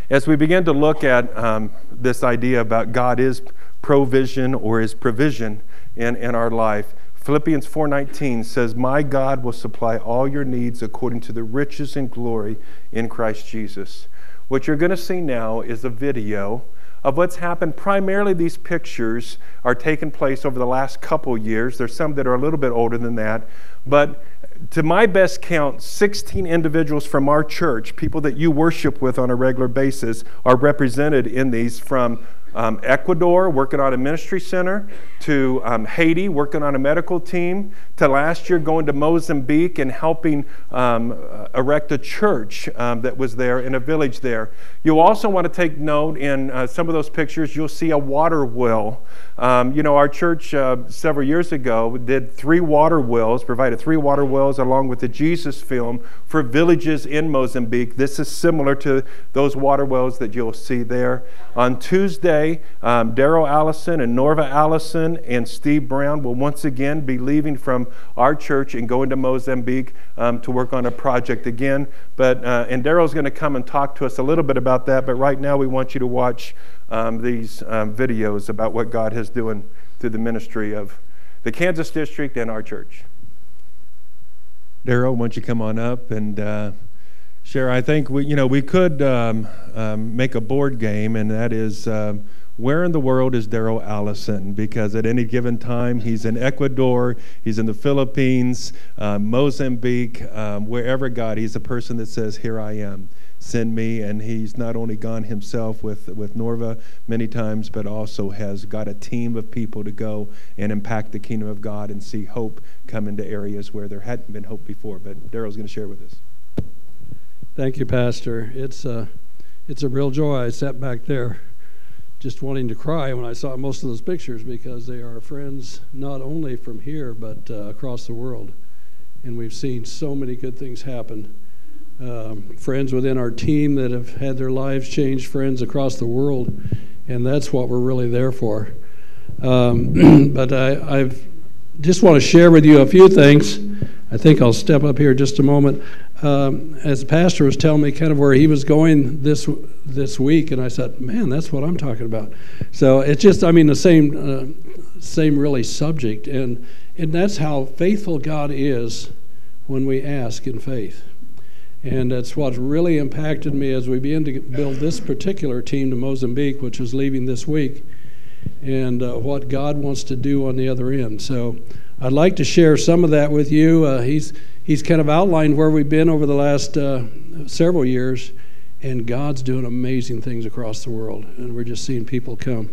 As we begin to look at this idea about God is provision or is provision in our life, Philippians 4:19 says, "My God will supply all your needs according to the riches and glory in Christ Jesus." What you're going to see now is a video of what's happened. Primarily these pictures are taking place over the last couple years. There's some that are a little bit older than that. But to my best count, 16 individuals from our church, people that you worship with on a regular basis, are represented in these, from Ecuador, working on a ministry center, to Haiti, working on a medical team, to last year going to Mozambique and helping erect a church that was there in a village there. You'll also want to take note in some of those pictures, you'll see a water well. Our church several years ago did 3 water wells, provided 3 water wells along with the Jesus film for villages in Mozambique. This is similar to those water wells that you'll see there. On Tuesday, Daryl Allison and Norva Allison and Steve Brown will once again be leaving from our church and going to Mozambique to work on a project again. And Daryl's going to come and talk to us a little bit about that, but right now we want you to watch these videos about what God is doing through the ministry of the Kansas District and our church. Daryl, why don't you come on up and share? I think we could make a board game, and that is where in the world is Daryl Allison? Because at any given time, he's in Ecuador, he's in the Philippines, Mozambique, wherever God, he's a person that says, "Here I am. Send me." And he's not only gone himself with Norva many times, but also has got a team of people to go and impact the kingdom of God and see hope come into areas where there hadn't been hope before. But Daryl's going to share with us. Thank you, Pastor. It's a real joy. I sat back there just wanting to cry when I saw most of those pictures, because they are friends not only from here but across the world. And we've seen so many good things happen. Friends within our team that have had their lives changed, friends across the world, and that's what we're really there for. But I just want to share with you a few things. I think I'll step up here just a moment. As the pastor was telling me kind of where he was going this week, and I said, man, that's what I'm talking about. So it's just, the same really subject, and that's how faithful God is when we ask in faith. And that's what's really impacted me as we begin to build this particular team to Mozambique, which is leaving this week, and what God wants to do on the other end. So I'd like to share some of that with you. He's kind of outlined where we've been over the last several years, and God's doing amazing things across the world, and we're just seeing people come.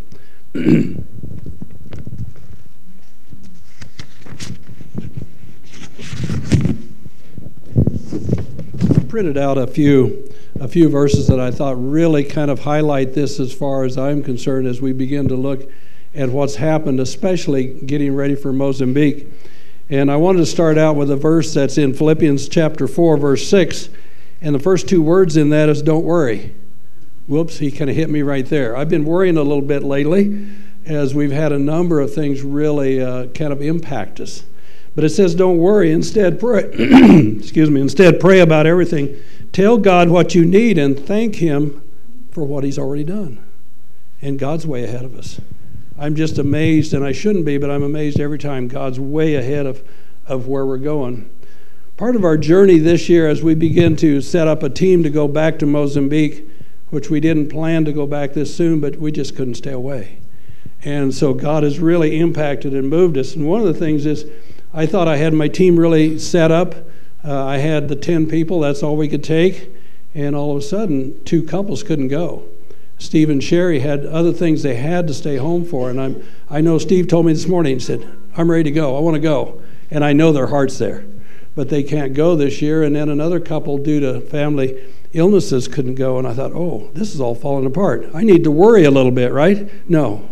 Printed out a few verses that I thought really kind of highlight this as far as I'm concerned as we begin to look at what's happened, especially getting ready for Mozambique. And I wanted to start out with a verse that's in Philippians chapter 4, verse 6, and the first 2 words in that is "don't worry." Whoops, he kind of hit me right there. I've been worrying a little bit lately as we've had a number of things really kind of impact us. But it says, don't worry, instead pray. Instead pray about everything. Tell God what you need and thank Him for what He's already done. And God's way ahead of us. I'm just amazed, and I shouldn't be, but I'm amazed every time God's way ahead of where we're going. Part of our journey this year as we begin to set up a team to go back to Mozambique, which we didn't plan to go back this soon, but we just couldn't stay away. And so God has really impacted and moved us. And one of the things is, I thought I had my team really set up. I had the 10 people, that's all we could take. And all of a sudden, 2 couples couldn't go. Steve and Sherry had other things they had to stay home for. And I know Steve told me this morning, he said, I'm ready to go, I want to go. And I know their heart's there. But they can't go this year. And then another couple, due to family illnesses, couldn't go. And I thought, oh, this is all falling apart. I need to worry a little bit, right? No.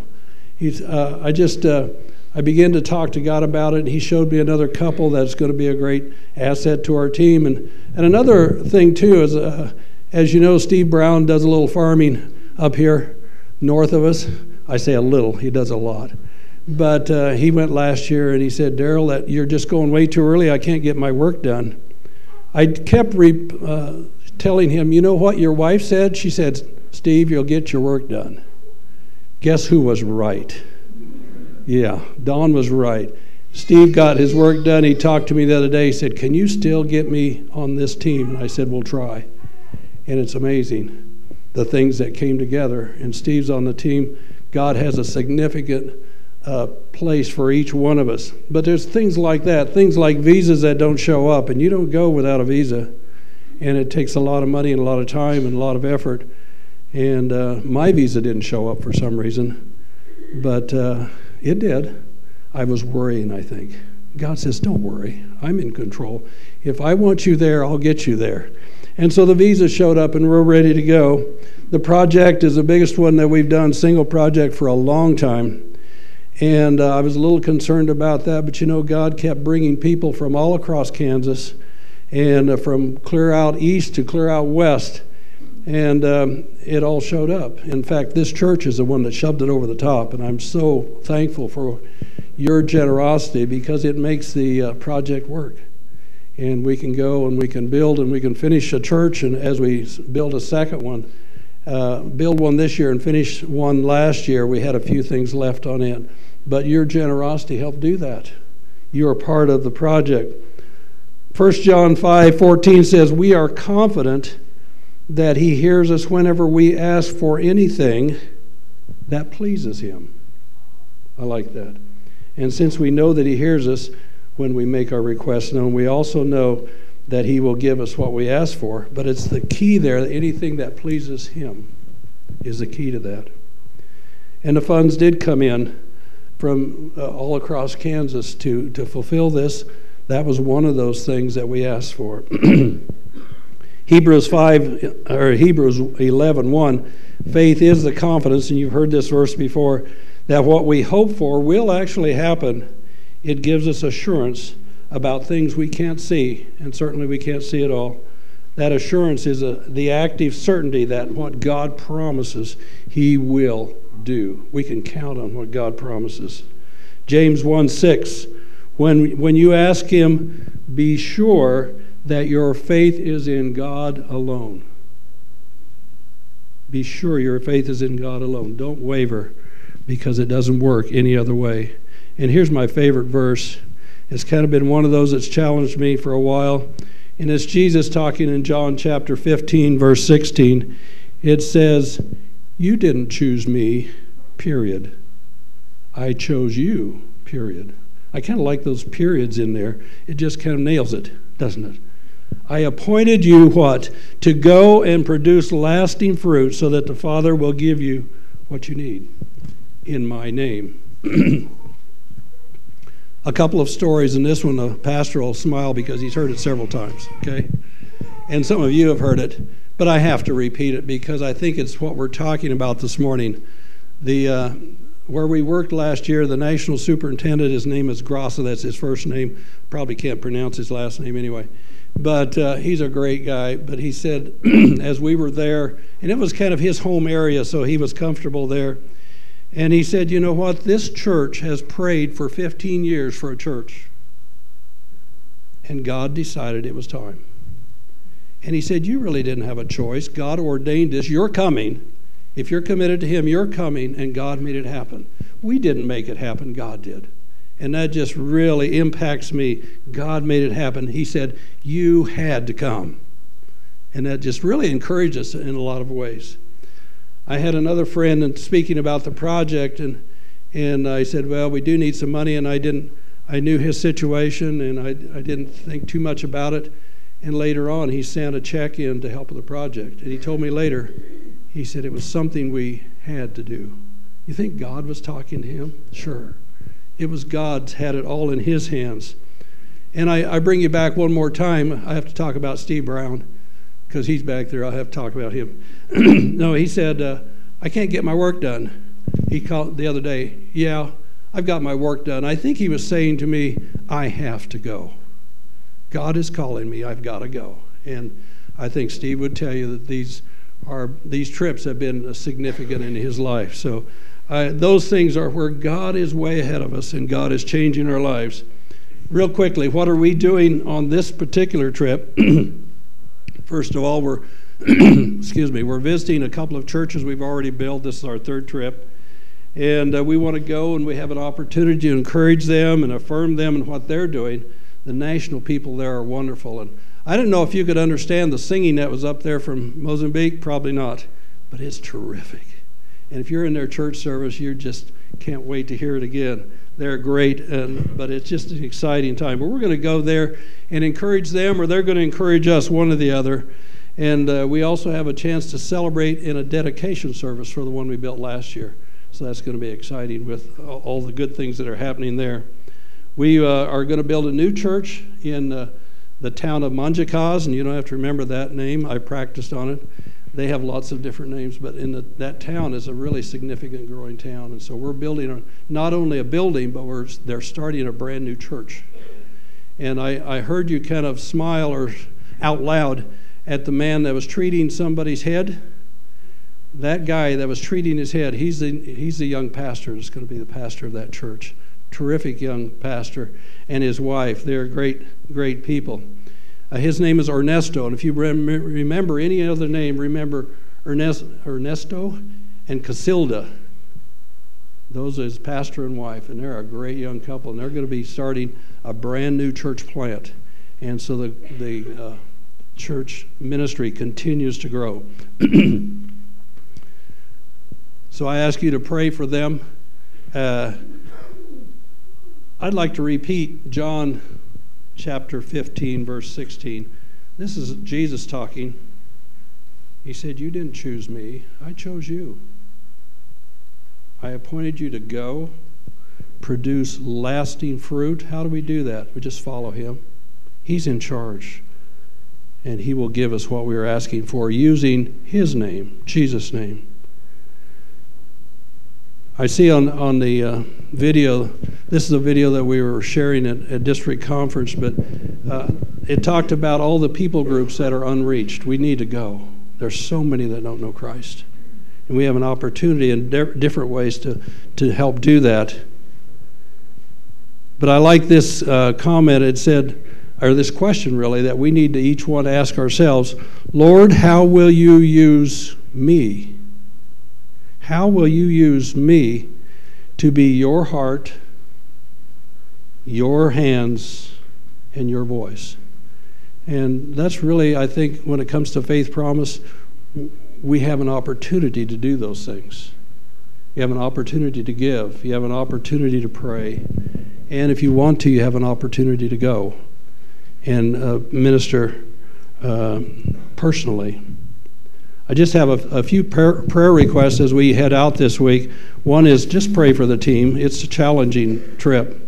I began to talk to God about it, and He showed me another couple that's going to be a great asset to our team. And another thing, too, is, as you know, Steve Brown does a little farming up here north of us. I say a little, he does a lot. But he went last year, and he said, Daryl, that you're just going way too early. I can't get my work done. I kept telling him, you know what your wife said? She said, Steve, you'll get your work done. Guess who was right? Yeah, Don was right. Steve got his work done. He talked to me the other day. He said, can you still get me on this team? And I said, we'll try. And it's amazing, the things that came together. And Steve's on the team. God has a significant place for each one of us. But there's things like that, things like visas that don't show up. And you don't go without a visa. And it takes a lot of money and a lot of time and a lot of effort. And my visa didn't show up for some reason. But it did. I was worrying, I think. God says, don't worry. I'm in control. If I want you there, I'll get you there. And so the visa showed up, and we're ready to go. The project is the biggest one that we've done, single project, for a long time. And I was a little concerned about that, but God kept bringing people from all across Kansas and from clear out east to clear out west. And it all showed up. In fact, this church is the one that shoved it over the top, and I'm so thankful for your generosity because it makes the project work. And we can go and we can build and we can finish a church, and as we build a second one, build one this year and finish one last year, we had a few things left on it. But your generosity helped do that. You are part of the project. 1 John 5:14 says, we are confident that he hears us whenever we ask for anything that pleases him. I like that. And since we know that he hears us when we make our requests known, we also know that he will give us what we ask for. But it's the key there, anything that pleases him is the key to that. And the funds did come in from all across Kansas to fulfill this. That was one of those things that we asked for. Hebrews 11:1, faith is the confidence, and you've heard this verse before, that what we hope for will actually happen. It gives us assurance about things we can't see, and certainly we can't see it all. That assurance is the active certainty that what God promises, he will do. We can count on what God promises. James 1:6, when you ask him, be sure that your faith is in God alone. Be sure your faith is in God alone. Don't waver, because it doesn't work any other way. And here's my favorite verse. It's kind of been one of those that's challenged me for a while. And it's Jesus talking in John chapter 15, verse 16. It says, you didn't choose me, period. I chose you, period. I kind of like those periods in there. It just kind of nails it, doesn't it? I appointed you what? To go and produce lasting fruit so that the Father will give you what you need in my name. A couple of stories, and this one the pastor will smile because he's heard it several times, okay? And some of you have heard it, but I have to repeat it because I think it's what we're talking about this morning. Where we worked last year, the national superintendent, his name is Grassa, that's his first name. Probably can't pronounce his last name anyway. But he's a great guy. But he said, as we were there, and it was kind of his home area, so he was comfortable there. And he said, you know what? This church has prayed for 15 years for a church. And God decided it was time. And he said, you really didn't have a choice. God ordained this. You're coming. If you're committed to him, you're coming, and God made it happen. We didn't make it happen. God did. And that just really impacts me. God made it happen. He said, you had to come. And that just really encouraged us in a lot of ways. I had another friend and speaking about the project, and I said, well, we do need some money, and I knew his situation, and I didn't think too much about it. And later on, he sent a check in to help with the project. And he told me later, he said it was something we had to do. You think God was talking to him? Sure. It was God's had it all in his hands. And I bring you back one more time. I have to talk about Steve Brown because he's back there. I'll have to talk about him. No, he said, I can't get my work done. He called the other day. Yeah, I've got my work done. I think he was saying to me, I have to go. God is calling me. I've got to go. And I think Steve would tell you that these trips have been significant in his life. So those things are where God is way ahead of us and God is changing our lives. Real quickly, what are we doing on this particular trip? First of all, excuse me, we're visiting a couple of churches we've already built. This is our third trip. And we want to go, and we have an opportunity to encourage them and affirm them in what they're doing. The national people there are wonderful. And I don't know if you could understand the singing that was up there from Mozambique. Probably not. But it's terrific. And if you're in their church service, you just can't wait to hear it again. They're great, but it's just an exciting time. But we're going to go there and encourage them, or they're going to encourage us, one or the other. And we also have a chance to celebrate in a dedication service for the one we built last year. So that's going to be exciting with all the good things that are happening there. We are going to build a new church in the town of Manjacaz, and you don't have to remember that name. I practiced on it. They have lots of different names, but that town is a really significant growing town. And so we're building not only a building, but they're starting a brand new church. And I heard you kind of smile or out loud at the man that was treating somebody's head. That guy that was treating his head, he's the young pastor that's going to be the pastor of that church. Terrific young pastor, and his wife. They're great people. His name is Ernesto, and if you remember any other name, remember Ernesto and Casilda. Those are his pastor and wife, and they're a great young couple, and they're going to be starting a brand new church plant. And so the church ministry continues to grow. So I ask you to pray for them. I'd like to repeat John chapter 15, verse 16. This is Jesus talking. He said, "You didn't choose me. I chose you. I appointed you to go, produce lasting fruit." How do we do that? We just follow him. He's in charge. And he will give us what we are asking for using his name, Jesus' name. I see on the video, this is a video that we were sharing at district conference, but it talked about all the people groups that are unreached. We need to go. There's so many that don't know Christ. And we have an opportunity in different ways to help do that. But I like this comment. It said, or this question really, that we need to each one ask ourselves, Lord, how will you use me? How will you use me to be your heart, your hands, and your voice? And that's really, I think, when it comes to Faith Promise, we have an opportunity to do those things. You have an opportunity to give. You have an opportunity to pray. And if you want to, you have an opportunity to go and minister personally. I just have a few prayer requests as we head out this week. One is just pray for the team. It's a challenging trip.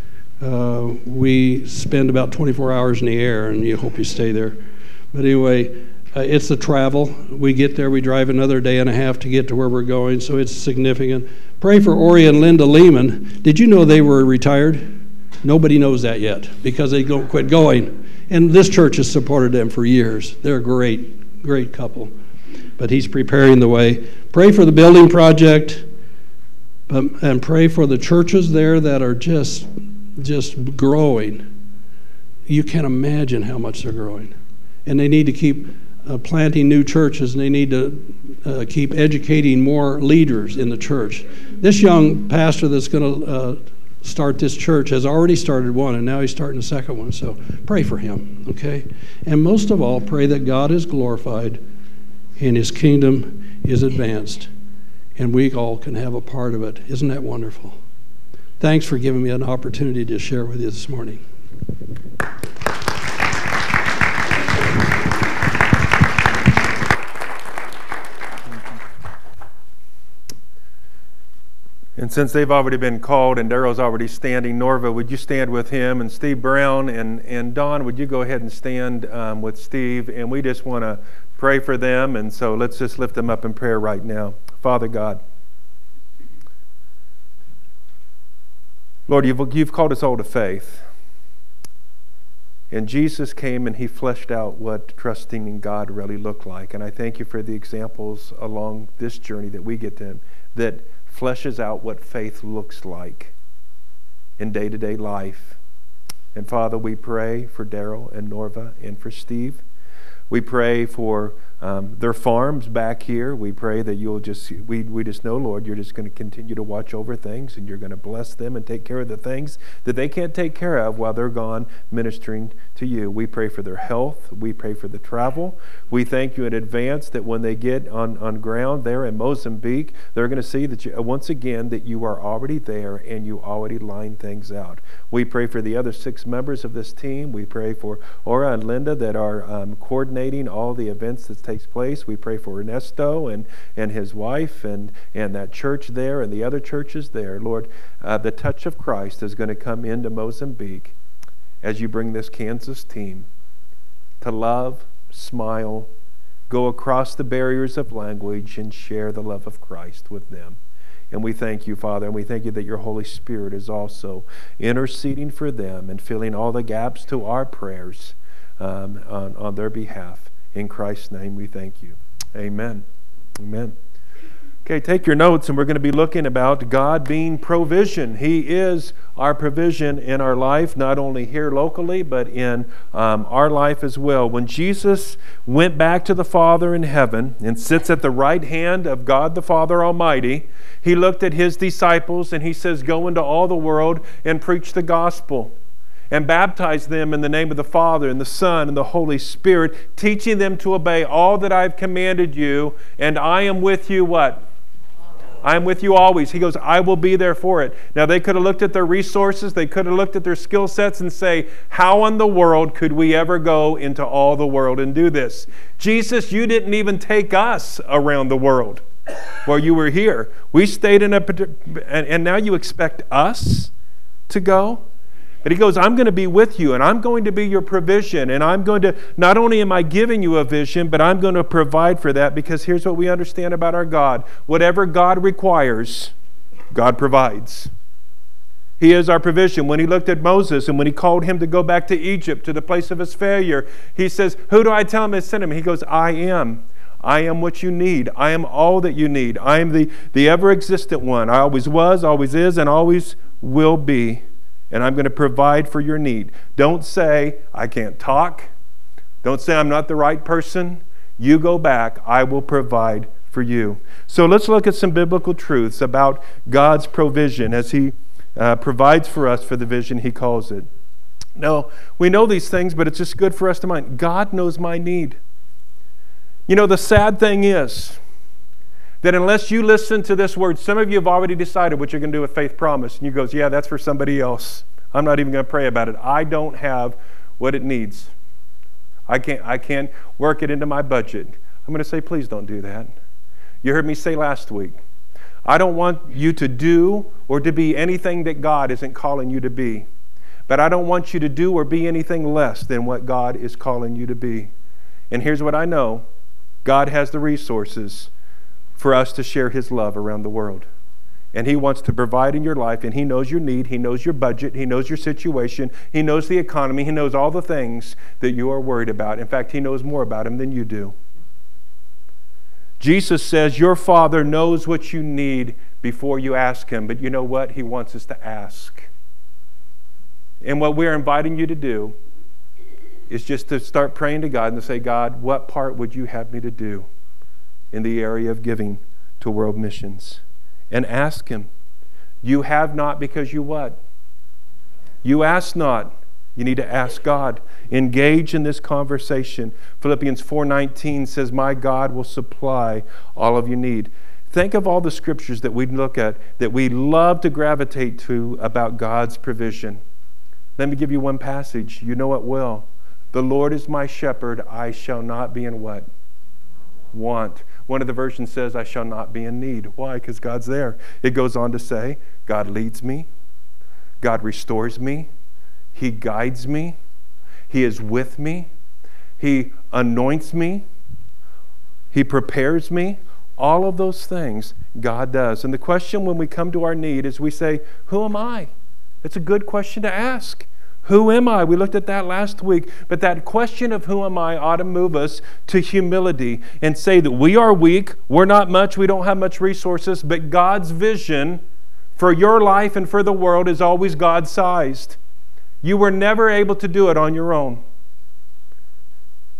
We spend about 24 hours in the air, and you hope you stay there. But anyway, it's the travel. We get there, we drive another day and a half to get to where we're going, so it's significant. Pray for Ori and Linda Lehman. Did you know they were retired? Nobody knows that yet because they don't quit going. And this church has supported them for years. They're a great couple. But he's preparing the way. Pray for the building project, and pray for the churches there that are just growing. You can't imagine how much they're growing. And they need to keep planting new churches, and they need to keep educating more leaders in the church. This young pastor that's going to start this church has already started one, and now he's starting a second one. So pray for him, okay? And most of all, pray that God is glorified and his kingdom is advanced, and we all can have a part of it. Isn't that wonderful? Thanks for giving me an opportunity to share with you this morning. And since they've already been called and Daryl's already standing, Norva, would you stand with him? And Steve Brown and Don, would you go ahead and stand with Steve? And we just want to pray for them, and so let's just lift them up in prayer right now. Father God, Lord, you've called us all to faith. And Jesus came and he fleshed out what trusting in God really looked like. And I thank you for the examples along this journey that we get to, that fleshes out what faith looks like in day-to-day life. And Father, we pray for Daryl and Norva and for Steve. We pray for their farms back here. We pray that you'll we just know, Lord, you're just going to continue to watch over things, and you're going to bless them and take care of the things that they can't take care of while they're gone ministering to you. We pray for their health. We pray for the travel. We thank you in advance that when they get on ground there in Mozambique, they're going to see that once again that you are already there and you already line things out. We pray for the other 6 members of this team. We pray for Ora and Linda that are coordinating all the events that takes place. We pray for Ernesto and his wife and that church there and the other churches there. Lord, the touch of Christ is going to come into Mozambique as you bring this Kansas team to love, smile, go across the barriers of language and share the love of Christ with them. And we thank you, Father, and we thank you that your Holy Spirit is also interceding for them and filling all the gaps to our prayers on their behalf. In Christ's name we thank you. Amen. Amen. Okay, take your notes, and we're going to be looking about God being provision. He is our provision in our life, not only here locally, but in our life as well. When Jesus went back to the Father in heaven and sits at the right hand of God the Father Almighty, he looked at his disciples and he says, go into all the world and preach the gospel and baptize them in the name of the Father and the Son and the Holy Spirit, teaching them to obey all that I've commanded you, and I am with you what? I am with you always. He goes, I will be there for it. Now, they could have looked at their resources. They could have looked at their skill sets and say, how in the world could we ever go into all the world and do this? Jesus, you didn't even take us around the world while you were here. We stayed in and now you expect us to go? But he goes, I'm going to be with you, and I'm going to be your provision, and I'm going to, not only am I giving you a vision, but I'm going to provide for that, because here's what we understand about our God. Whatever God requires, God provides. He is our provision. When he looked at Moses and when he called him to go back to Egypt, to the place of his failure, he says, who do I tell him to send him? He goes, I am. I am what you need. I am all that you need. I am the ever-existent one. I always was, always is, and always will be. And I'm going to provide for your need. Don't say, I can't talk. Don't say, I'm not the right person. You go back. I will provide for you. So let's look at some biblical truths about God's provision as he provides for us for the vision he calls it. Now, we know these things, but it's just good for us to mind. God knows my need. You know, the sad thing is that unless you listen to this word, some of you have already decided what you're going to do with Faith Promise. And you go, yeah, that's for somebody else. I'm not even going to pray about it. I don't have what it needs. I can't work it into my budget. I'm going to say, please don't do that. You heard me say last week, I don't want you to do or to be anything that God isn't calling you to be. But I don't want you to do or be anything less than what God is calling you to be. And here's what I know. God has the resources for us to share his love around the world. And he wants to provide in your life, and he knows your need, he knows your budget, he knows your situation, he knows the economy, he knows all the things that you are worried about. In fact, he knows more about them than you do. Jesus says your Father knows what you need before you ask him, but you know what? He wants us to ask. And what we're inviting you to do is just to start praying to God and to say, God, what part would you have me to do in the area of giving to world missions? And ask him. You have not because you what? You ask not. You need to ask God. Engage in this conversation. Philippians 4:19 says, my God will supply all of your need. Think of all the scriptures that we look at, that we love to gravitate to about God's provision. Let me give you one passage. You know it well. The Lord is my shepherd. I shall not be in what? Want. One of the versions says, I shall not be in need. Why? Because God's there. It goes on to say, God leads me. God restores me. He guides me. He is with me. He anoints me. He prepares me. All of those things God does. And the question when we come to our need is we say, who am I? It's a good question to ask. Who am I? We looked at that last week. But that question of who am I ought to move us to humility and say that we are weak, we're not much, we don't have much resources, but God's vision for your life and for the world is always God-sized. You were never able to do it on your own.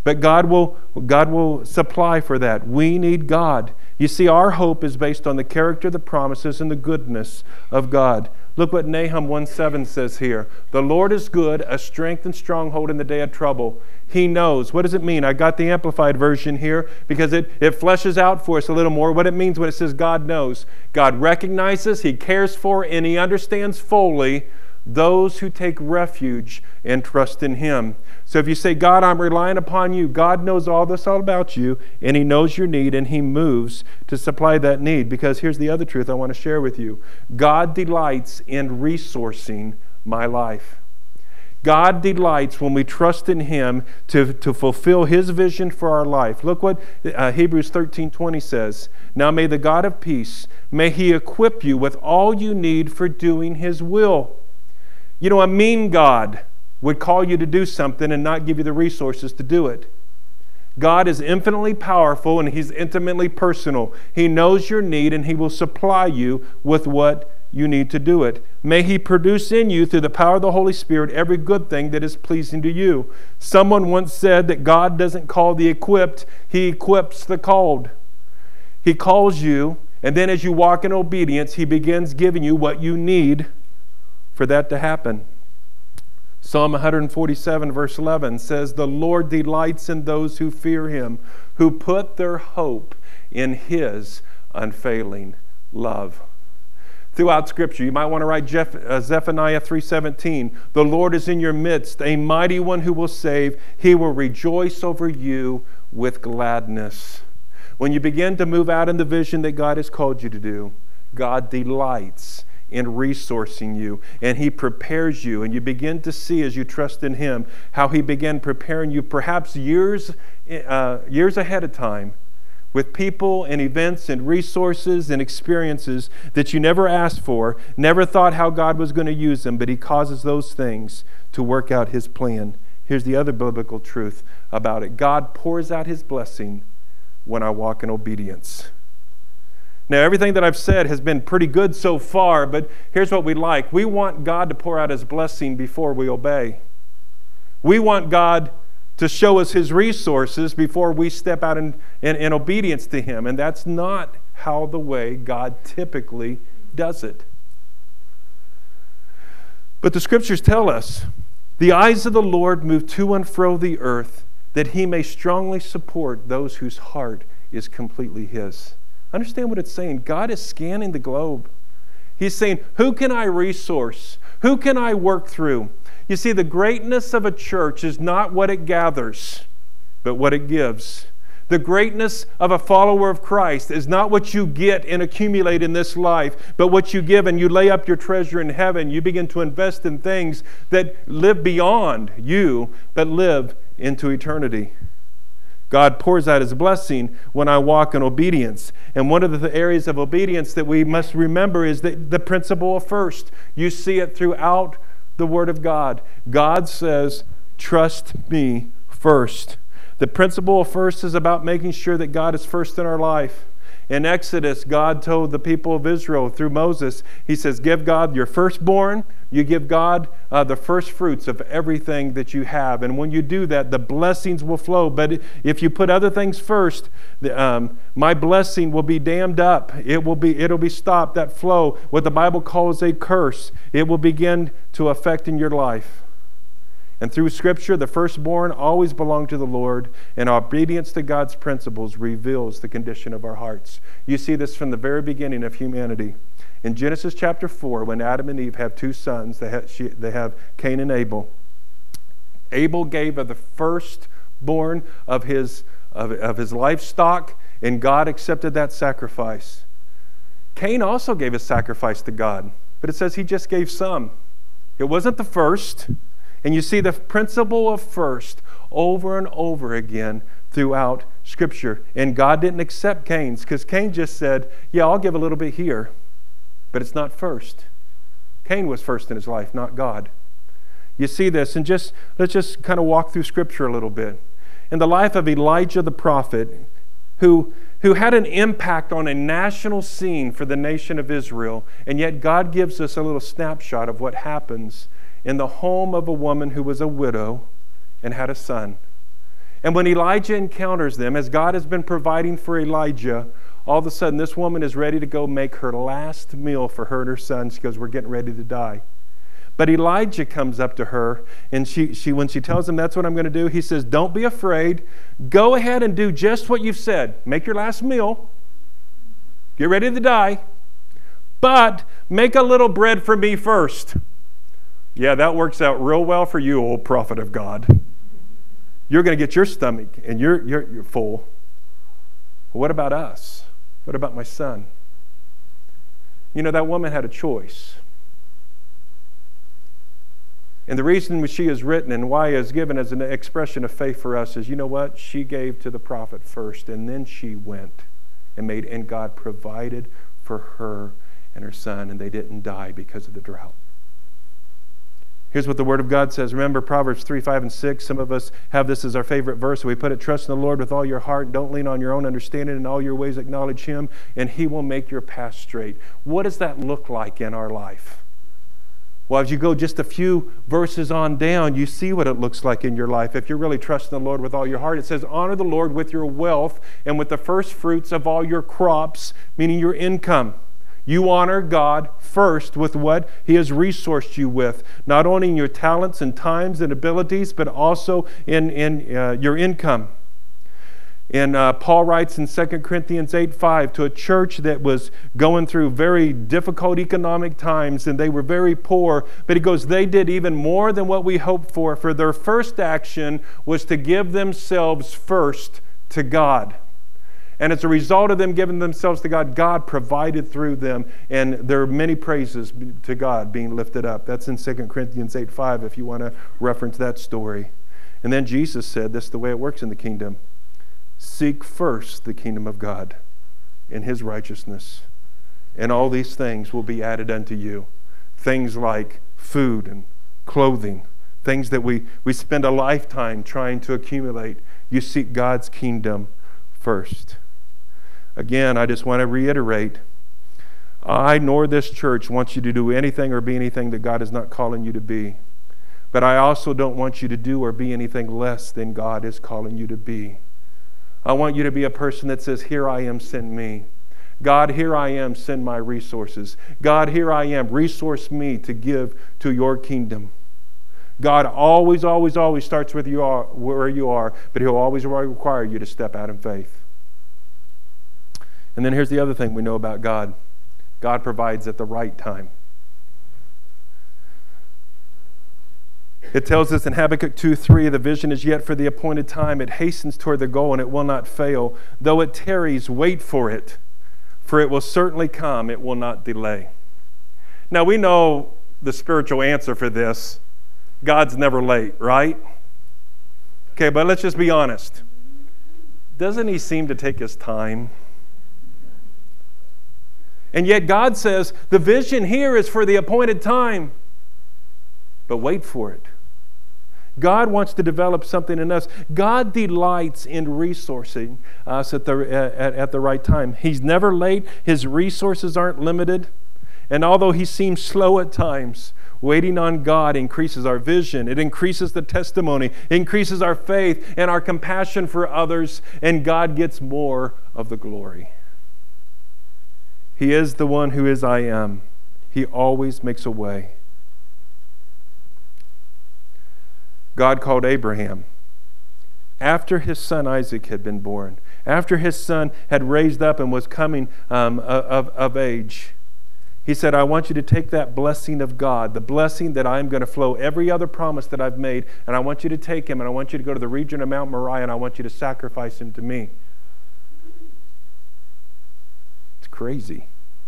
But God will supply for that. We need God. You see, our hope is based on the character, the promises, and the goodness of God. Look what Nahum 1:7 says here. The Lord is good, a strength and stronghold in the day of trouble. He knows. What does it mean? I got the Amplified version here because it fleshes out for us a little more what it means when it says God knows. God recognizes, He cares for, and He understands fully those who take refuge and trust in Him. So if you say, God, I'm relying upon You, God knows all about you, and He knows your need, and He moves to supply that need. Because here's the other truth I want to share with you. God delights in resourcing my life. God delights when we trust in Him to fulfill His vision for our life. Look what Hebrews 13:20 says. Now may the God of peace, may He equip you with all you need for doing His will. You know, a mean God would call you to do something and not give you the resources to do it. God is infinitely powerful and He's intimately personal. He knows your need and He will supply you with what you need to do it. May He produce in you through the power of the Holy Spirit every good thing that is pleasing to you. Someone once said that God doesn't call the equipped, He equips the called. He calls you, and then as you walk in obedience, He begins giving you what you need for that to happen. Psalm 147 verse 11 says, the Lord delights in those who fear Him, who put their hope in His unfailing love. Throughout Scripture, you might want to write Zephaniah 3:17. The Lord is in your midst, a mighty one who will save. He will rejoice over you with gladness. When you begin to move out in the vision that God has called you to do, God delights in resourcing you, and He prepares you, and you begin to see as you trust in Him how He began preparing you perhaps years ahead of time with people and events and resources and experiences that you never asked for, never thought how God was going to use them, but He causes those things to work out His plan. Here's the other biblical truth about it. God pours out His blessing when I walk in obedience. Now, everything that I've said has been pretty good so far, but here's what we like. We want God to pour out His blessing before we obey. We want God to show us His resources before we step out in obedience to Him. And that's not how the way God typically does it. But the Scriptures tell us, the eyes of the Lord move to and fro the earth, that He may strongly support those whose heart is completely His. Understand what it's saying. God is scanning the globe. He's saying, who can I resource? Who can I work through? You see, the greatness of a church is not what it gathers, but what it gives. The greatness of a follower of Christ is not what you get and accumulate in this life, but what you give and you lay up your treasure in heaven. You begin to invest in things that live beyond you, but live into eternity. God pours out His blessing when I walk in obedience. And one of the areas of obedience that we must remember is the principle of first. You see it throughout the Word of God. God says, trust me first. The principle of first is about making sure that God is first in our life. In Exodus, God told the people of Israel through Moses, He says, give God your firstborn. You give God the first fruits of everything that you have. And when you do that, the blessings will flow. But if you put other things first, my blessing will be dammed up. It'll be stopped, that flow, what the Bible calls a curse. It will begin to affect in your life. And through Scripture, the firstborn always belong to the Lord, and obedience to God's principles reveals the condition of our hearts. You see this from the very beginning of humanity. In Genesis chapter 4, when Adam and Eve have two sons, they have Cain and Abel. Abel gave of the firstborn of his livestock, and God accepted that sacrifice. Cain also gave a sacrifice to God, but it says he just gave some. It wasn't the first. And you see the principle of first over and over again throughout Scripture. And God didn't accept Cain's, because Cain just said, yeah, I'll give a little bit here, but it's not first. Cain was first in his life, not God. You see this, and let's just kind of walk through Scripture a little bit. In the life of Elijah the prophet, who had an impact on a national scene for the nation of Israel, and yet God gives us a little snapshot of what happens in the home of a woman who was a widow and had a son. And when Elijah encounters them, as God has been providing for Elijah, all of a sudden this woman is ready to go make her last meal for her and her son. She goes, we're getting ready to die. But Elijah comes up to her, and when she tells him that's what I'm going to do, he says, don't be afraid. Go ahead and do just what you've said. Make your last meal. Get ready to die. But make a little bread for me first. Yeah, that works out real well for you, old prophet of God. You're going to get your stomach, and you're full. What about us? What about my son? You know, that woman had a choice. And the reason she is written and why is given as an expression of faith for us is, you know what? She gave to the prophet first, and then she went and God provided for her and her son, and they didn't die because of the drought. Here's what the Word of God says. Remember Proverbs 3, 5, and 6. Some of us have this as our favorite verse. We put it, trust in the Lord with all your heart. And don't lean on your own understanding. In all your ways acknowledge Him, and He will make your path straight. What does that look like in our life? Well, as you go just a few verses on down, you see what it looks like in your life. If you're really trusting the Lord with all your heart, it says, honor the Lord with your wealth and with the first fruits of all your crops, meaning your income. You honor God first with what He has resourced you with, not only in your talents and times and abilities, but also in your income. And Paul writes in 2 Corinthians 8:5 to a church that was going through very difficult economic times, and they were very poor. But he goes, they did even more than what we hoped for their first action was to give themselves first to God. And as a result of them giving themselves to God, God provided through them, and there are many praises to God being lifted up. That's in 2 Corinthians 8:5 if you want to reference that story. And then Jesus said, this is the way it works in the kingdom. Seek first the kingdom of God and His righteousness, and all these things will be added unto you. Things like food and clothing, things that we spend a lifetime trying to accumulate. You seek God's kingdom first. Again, I just want to reiterate, I nor this church wants you to do anything or be anything that God is not calling you to be. But I also don't want you to do or be anything less than God is calling you to be. I want you to be a person that says, here I am, send me. God, here I am, send my resources. God, here I am, resource me to give to your kingdom. God always, always, always starts with you where you are, but He'll always require you to step out in faith. And then here's the other thing we know about God. God provides at the right time. It tells us in Habakkuk 2:3, the vision is yet for the appointed time. It hastens toward the goal, and it will not fail. Though it tarries, wait for it will certainly come. It will not delay. Now, we know the spiritual answer for this. God's never late, right? Okay, but let's just be honest. Doesn't He seem to take His time? And yet God says, the vision here is for the appointed time. But wait for it. God wants to develop something in us. God delights in resourcing us at the right time. He's never late. His resources aren't limited. And although He seems slow at times, waiting on God increases our vision. It increases the testimony. It increases our faith and our compassion for others. And God gets more of the glory. He is the one who is I am. He always makes a way. God called Abraham after his son Isaac had been born, after his son had raised up and was coming of age. He said, I want you to take that blessing of God, the blessing that I'm going to flow every other promise that I've made, and I want you to take him, and I want you to go to the region of Mount Moriah, and I want you to sacrifice him to me. It's crazy.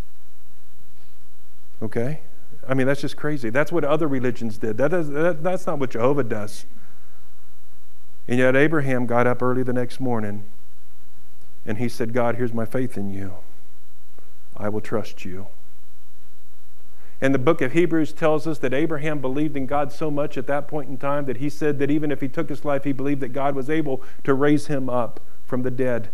Okay? I mean, that's just crazy. That's what other religions did. That's not what Jehovah does. And yet Abraham got up early the next morning and he said, God, here's my faith in you. I will trust you. And the book of Hebrews tells us that Abraham believed in God so much at that point in time that he said that even if he took his life, he believed that God was able to raise him up from the dead.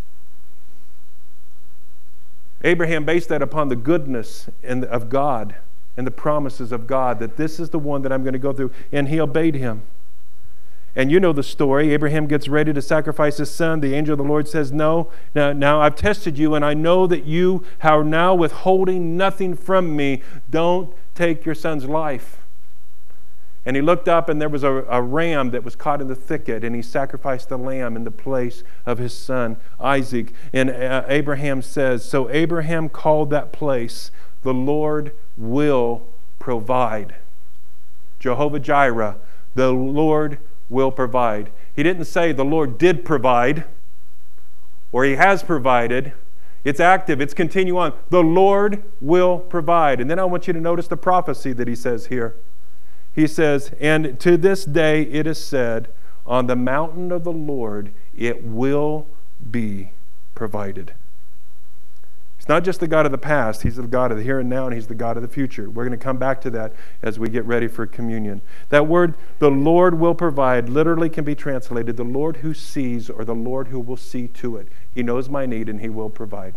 Abraham based that upon the goodness of God and the promises of God, that this is the one that I'm going to go through. And he obeyed him. And you know the story. Abraham gets ready to sacrifice his son. The angel of the Lord says, no, now I've tested you, and I know that you are now withholding nothing from me. Don't take your son's life. And he looked up, and there was a ram that was caught in the thicket, and he sacrificed the lamb in the place of his son Isaac. And Abraham says, so Abraham called that place, the Lord will provide. Jehovah Jireh, the Lord will provide. He didn't say the Lord did provide or he has provided. It's active. It's continue on. The Lord will provide. And then I want you to notice the prophecy that he says here. He says, and to this day it is said, on the mountain of the Lord it will be provided. He's not just the God of the past. He's the God of the here and now, and He's the God of the future. We're going to come back to that as we get ready for communion. That word, the Lord will provide, literally can be translated, the Lord who sees, or the Lord who will see to it. He knows my need, and He will provide.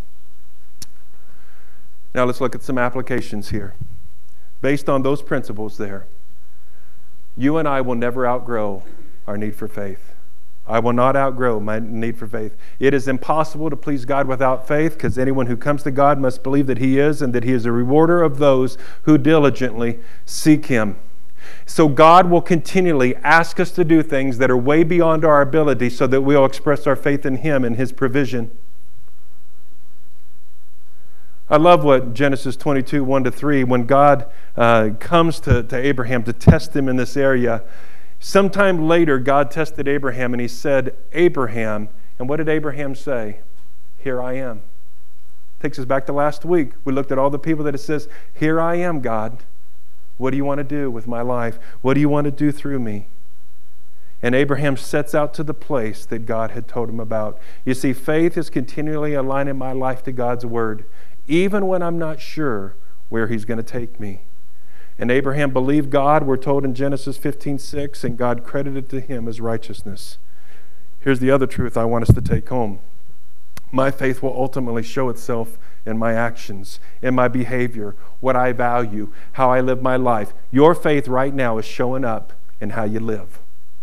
Now let's look at some applications here. Based on those principles there, you and I will never outgrow our need for faith. I will not outgrow my need for faith. It is impossible to please God without faith, because anyone who comes to God must believe that He is, and that He is a rewarder of those who diligently seek Him. So God will continually ask us to do things that are way beyond our ability, so that we'll express our faith in Him and His provision. I love what Genesis 22, 1-3, when God comes to Abraham to test him in this area. Sometime later, God tested Abraham, and He said, Abraham, and what did Abraham say? Here I am. Takes us back to last week. We looked at all the people that it says, here I am, God. What do you want to do with my life? What do you want to do through me? And Abraham sets out to the place that God had told him about. You see, faith is continually aligning my life to God's word, even when I'm not sure where He's going to take me. And Abraham believed God, we're told in Genesis 15:6, and God credited to him as righteousness. Here's the other truth I want us to take home. My faith will ultimately show itself in my actions, in my behavior, what I value, how I live my life. Your faith right now is showing up in how you live.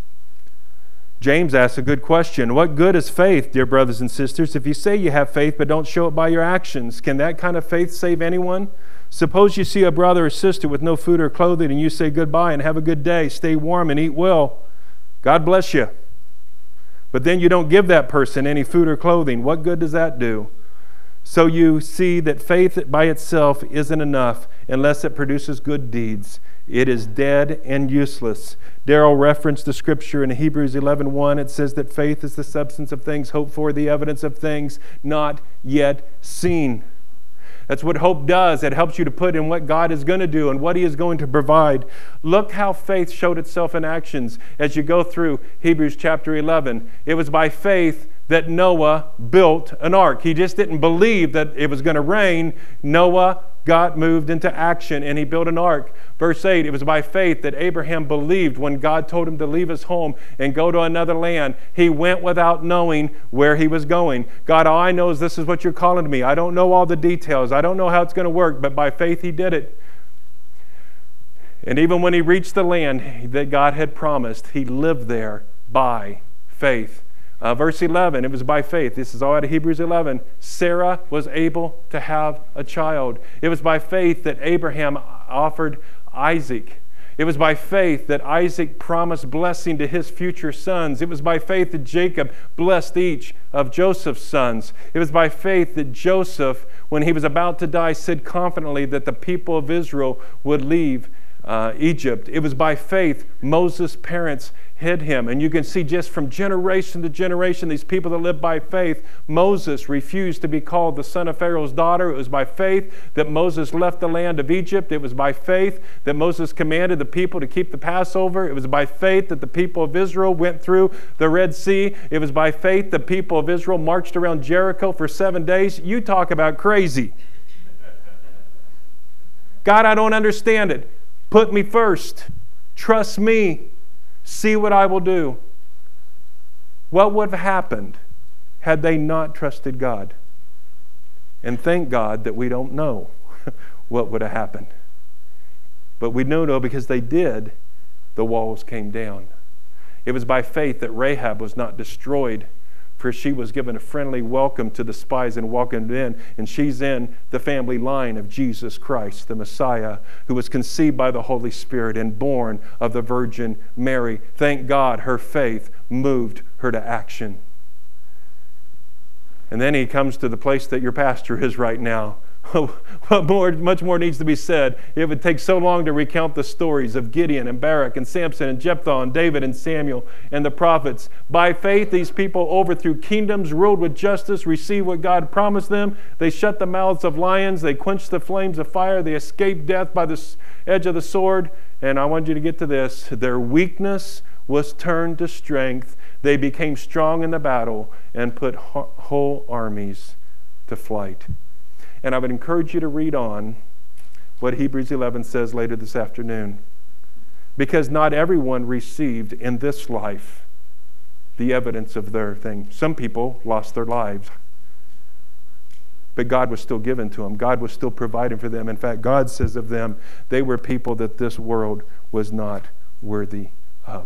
James asks a good question. What good is faith, dear brothers and sisters, if you say you have faith but don't show it by your actions? Can that kind of faith save anyone? Suppose you see a brother or sister with no food or clothing, and you say goodbye and have a good day, stay warm and eat well. God bless you. But then you don't give that person any food or clothing. What good does that do? So you see that faith by itself isn't enough unless it produces good deeds. It is dead and useless. Darrell referenced the scripture in Hebrews 11:1. It says that faith is the substance of things hoped for, the evidence of things not yet seen. That's what hope does. It helps you to put in what God is going to do and what He is going to provide. Look how faith showed itself in actions as you go through Hebrews chapter 11. It was by faith that Noah built an ark. He just didn't believe that it was going to rain. Noah got moved into action, and he built an ark. Verse 8, it was by faith that Abraham believed when God told him to leave his home and go to another land. He went without knowing where he was going. God, all I know is this is what you're calling to me. I don't know all the details. I don't know how it's going to work, but by faith he did it. And even when he reached the land that God had promised, he lived there by faith. Verse 11, it was by faith. This is all out of Hebrews 11. Sarah was able to have a child. It was by faith that Abraham offered Isaac. It was by faith that Isaac promised blessing to his future sons. It was by faith that Jacob blessed each of Joseph's sons. It was by faith that Joseph, when he was about to die, said confidently that the people of Israel would leave Egypt. It was by faith Moses' parents hid him. And you can see just from generation to generation, these people that lived by faith. Moses refused to be called the son of Pharaoh's daughter. It was by faith that Moses left the land of Egypt. It was by faith that Moses commanded the people to keep the Passover. It was by faith that the people of Israel went through the Red Sea. It was by faith the people of Israel marched around Jericho for 7 days. You talk about crazy. God, I don't understand it. Put me first. Trust me. See what I will do. What would have happened had they not trusted God? And thank God that we don't know what would have happened. But we know because they did, the walls came down. It was by faith that Rahab was not destroyed, for she was given a friendly welcome to the spies and welcomed in, and she's in the family line of Jesus Christ, the Messiah, who was conceived by the Holy Spirit and born of the Virgin Mary. Thank God her faith moved her to action. And then he comes to the place that your pastor is right now. Much more needs to be said. It would take so long to recount the stories of Gideon and Barak and Samson and Jephthah and David and Samuel and the prophets. By faith, these people overthrew kingdoms, ruled with justice, received what God promised them. They shut the mouths of lions. They quenched the flames of fire. They escaped death by the edge of the sword. And I want you to get to this. Their weakness was turned to strength. They became strong in the battle and put whole armies to flight. And I would encourage you to read on what Hebrews 11 says later this afternoon. Because not everyone received in this life the evidence of their thing. Some people lost their lives. But God was still given to them. God was still providing for them. In fact, God says of them, they were people that this world was not worthy of.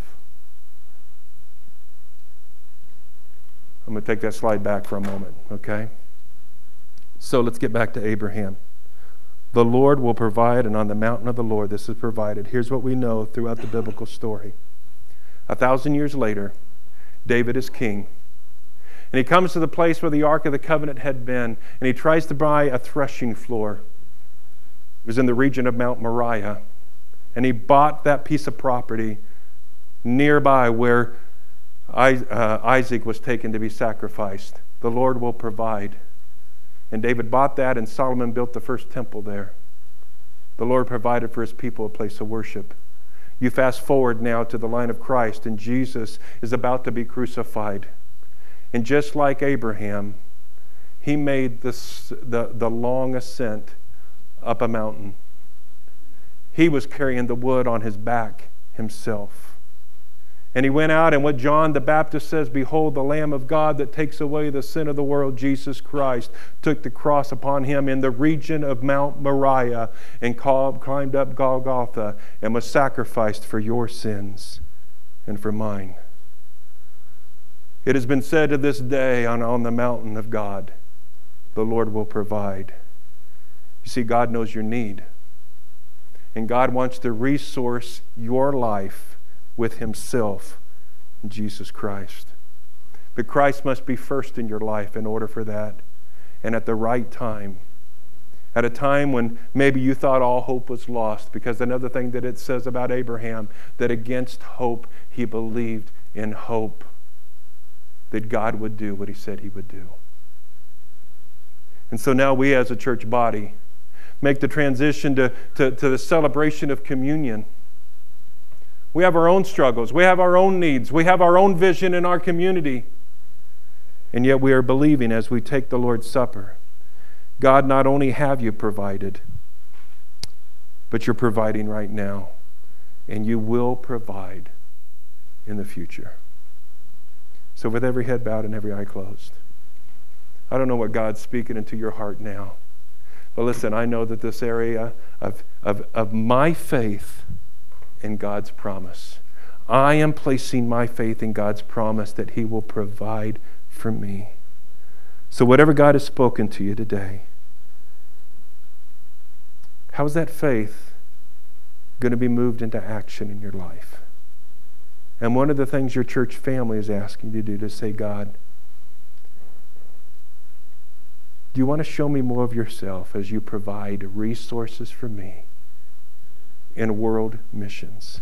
I'm going to take that slide back for a moment, okay? So let's get back to Abraham. The Lord will provide, and on the mountain of the Lord this is provided. Here's what we know throughout the biblical story. 1,000 years later, David is king. And he comes to the place where the Ark of the Covenant had been, and he tries to buy a threshing floor. It was in the region of Mount Moriah. And he bought that piece of property nearby where Isaac was taken to be sacrificed. The Lord will provide. And David bought that, and Solomon built the first temple there. The Lord provided for his people a place of worship. You fast forward now to the line of Christ, and Jesus is about to be crucified. And just like Abraham, he made the long ascent up a mountain. He was carrying the wood on his back himself. And he went out, and what John the Baptist says, behold, the Lamb of God that takes away the sin of the world, Jesus Christ, took the cross upon him in the region of Mount Moriah and climbed up Golgotha and was sacrificed for your sins and for mine. It has been said to this day on the mountain of God, the Lord will provide. You see, God knows your need. And God wants to resource your life with himself, Jesus Christ. But Christ must be first in your life in order for that. And at the right time. At a time when maybe you thought all hope was lost. Because another thing that it says about Abraham, that against hope he believed in hope. That God would do what he said he would do. And so now we as a church body make the transition to the celebration of communion. We have our own struggles. We have our own needs. We have our own vision in our community. And yet we are believing as we take the Lord's Supper, God, not only have you provided, but you're providing right now. And you will provide in the future. So with every head bowed and every eye closed, I don't know what God's speaking into your heart now. But listen, I know that this area of my faith in God's promise. I am placing my faith in God's promise that he will provide for me. So whatever God has spoken to you today, how's that faith going to be moved into action in your life? And one of the things your church family is asking you to do is say, God, do you want to show me more of yourself as you provide resources for me in world missions?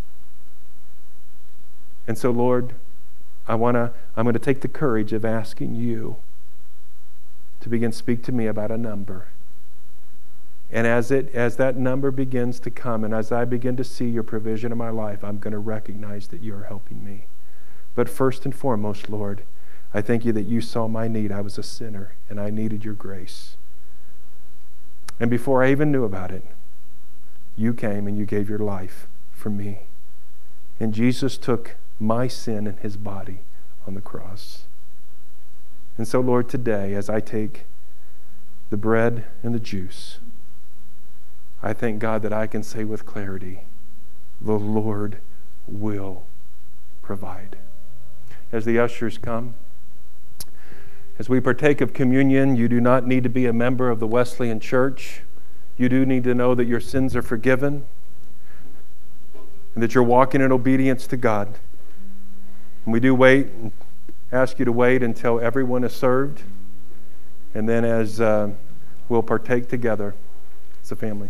And so, Lord, I'm going to take the courage of asking you to begin to speak to me about a number. And as that number begins to come, and as I begin to see your provision in my life, I'm going to recognize that you're helping me. But first and foremost, Lord, I thank you that you saw my need. I was a sinner, and I needed your grace. And before I even knew about it, you came and you gave your life for me. And Jesus took my sin in his body on the cross. And so, Lord, today, as I take the bread and the juice, I thank God that I can say with clarity, the Lord will provide. provide. As the ushers come, as we partake of communion, you do not need to be a member of the Wesleyan Church. You do need to know that your sins are forgiven and that you're walking in obedience to God. And we do wait and ask you to wait until everyone is served, and then as we'll partake together as a family.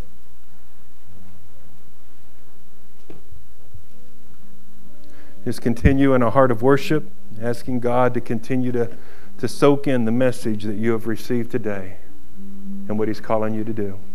Just continue in a heart of worship, asking God to continue to soak in the message that you have received today and what He's calling you to do.